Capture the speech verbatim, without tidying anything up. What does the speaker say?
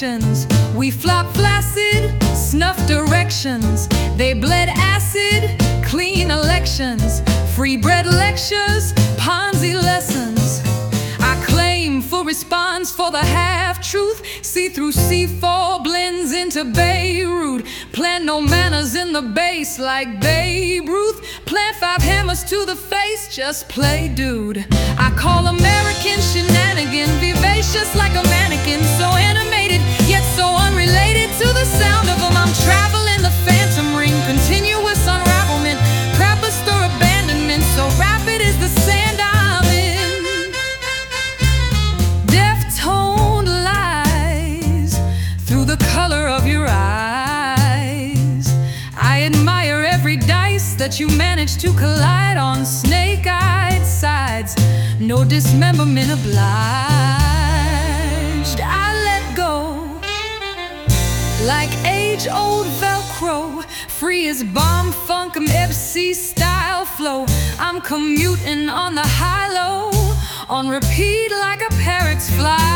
connections. We flop flaccid, snuff directions. They bled acid, clean elections. Free bread lectures, Ponzi lessons. I claim full response for the half-truth. See through C four blends into Beirut. Plant no manners in the base like Babe Ruth. Plant five hammers to the face, just play dude. I call American shenanigan vivacious like a mannequin. So animated, yet so unrelated to the sound of them. I'm traveling the phantom ring, continuous unravelment. Trappist or abandonment, so rapid is the sand I'm in. Deftone lies through the color of your eyes. I admire every dice that you manage to collide on snake-eyed sides. No dismemberment obliged. I let go like age-old Velcro, free as bomb funk, M C style flow. I'm commuting on the high-low, on repeat like a parrot's fly.